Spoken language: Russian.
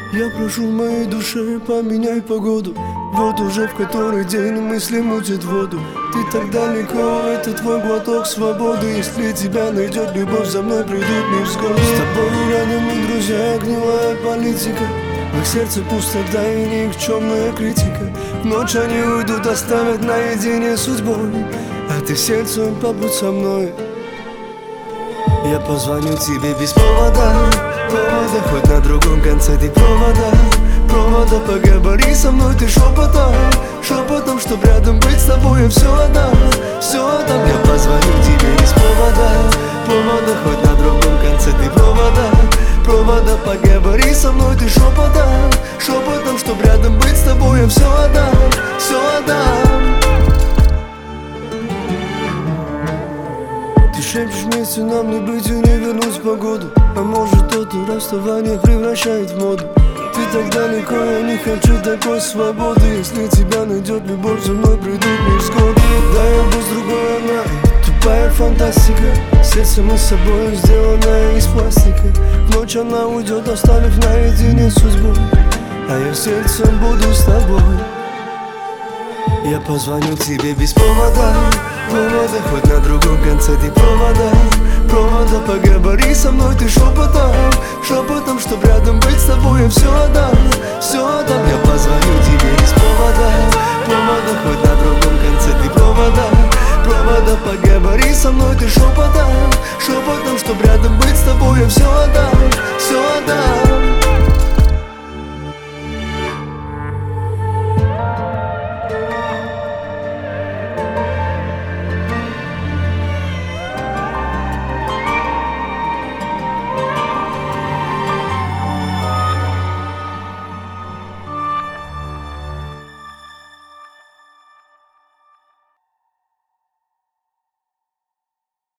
Я прошу в моей душе, поменяй погоду. Вот уже в который день мысли мутят воду. Ты так далеко, это твой глоток свободы. Если тебя найдет любовь, за мной придут невзгоды. С тобой рядом и друзья, гнилая политика. В их сердце пустота и никчемная критика. В ночь они уйдут, оставят наедине с судьбой. А ты сердцем побудь со мной. Я позвоню тебе без повода, повода, хоть на другом конце ты провода. Провода, поговори со мной ты шепотом, шепотом, чтоб рядом быть с тобой, я все отдам, все отдам. Я позвоню тебе без повода, повода, хоть на другом конце ты провода. Провода, поговори со мной ты шепотом, шепотом, чтоб рядом быть с тобой, я все отдам, все отдам. Ты шепчешь вместе, нам не быть и не вернуть в погоду. А может это расставание превращает в моду. Ты так далеко, я не хочу такой свободы. Если тебя найдет любовь, за мной придут невзгоды. Да, я был с другой, она тупая фантастика. Сердце мы с собой сделанное из пластика. В ночь она уйдет, оставив наедине с судьбой. А я сердцем буду с тобой. Я позвоню тебе без повода, повода, хоть на другом конце ты провода. Провода, поговори со мной ты шепотом, шепотом, чтоб рядом быть с тобой, я все отдам, все отдам. Я позвоню тебе без повода, повода, хоть на другом конце ты провода. Провода, поговори со мной ты шепотом, шепотом, чтоб рядом быть с тобой, я все отдам, все отдам.